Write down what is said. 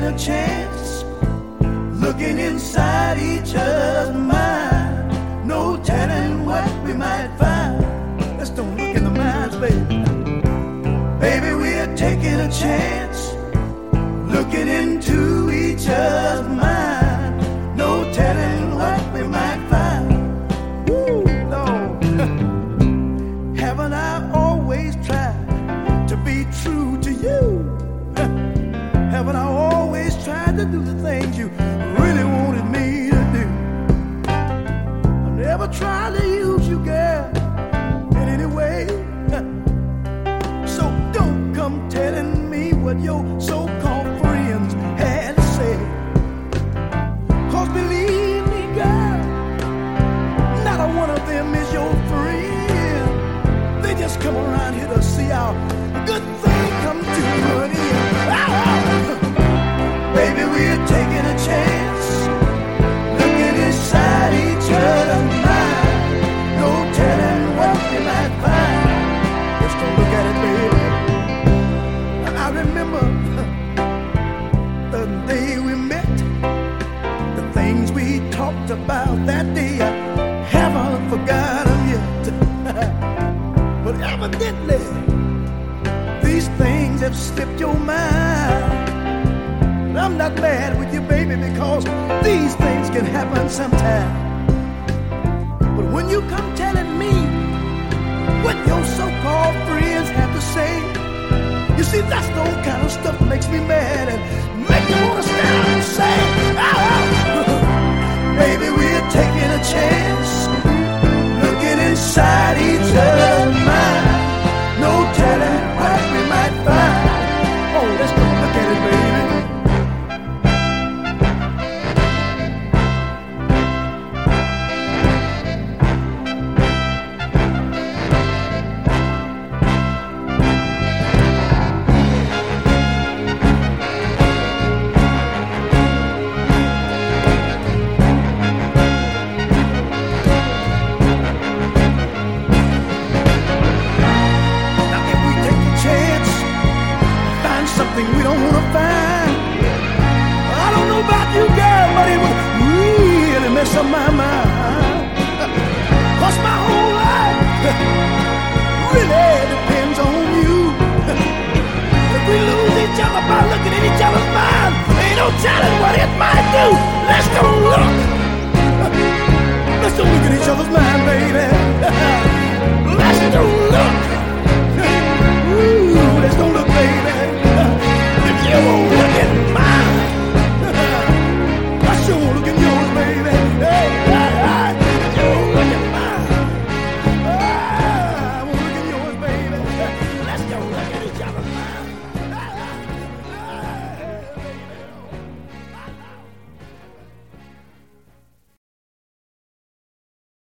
a chance, looking inside each other's mind. No telling what we might find. Let's don't look in the minds, baby. Baby, we're taking a chance, looking into each other's mind. No telling what we might find. Woo, Lord. Haven't I always tried to be true to you? Haven't I always tried to do the things you really wanted me to do? I never tried to use you, girl, in any way. So don't come telling me what your so-called friends had to say. 'Cause believe me, girl, not a one of them is your friend. They just come around here to see how good thing come to an end. Baby, we're taking a chance, looking inside each other's mind. No telling what we might find. Let's go look at it, baby. I remember the day we met, the things we talked about that day. I haven't forgotten yet. But evidently, these things have slipped your mind. I'm not mad with you, baby, because these things can happen sometime. But when you come telling me what your so-called friends have to say, you see, that's the kind of stuff that makes me mad and make me want to stand up and say, ow. Baby, we're taking a chance, looking inside each other's mind. No telling what we might find. Oh, let's go look at it, baby. Something we don't want to find. I don't know about you, girl, but it would really mess up my mind. 'Cause my whole life really depends on you. If we lose each other by looking at each other's mind, ain't no telling what it might do. Let's go look. Let's go look at each other's mind, baby. Let's go look.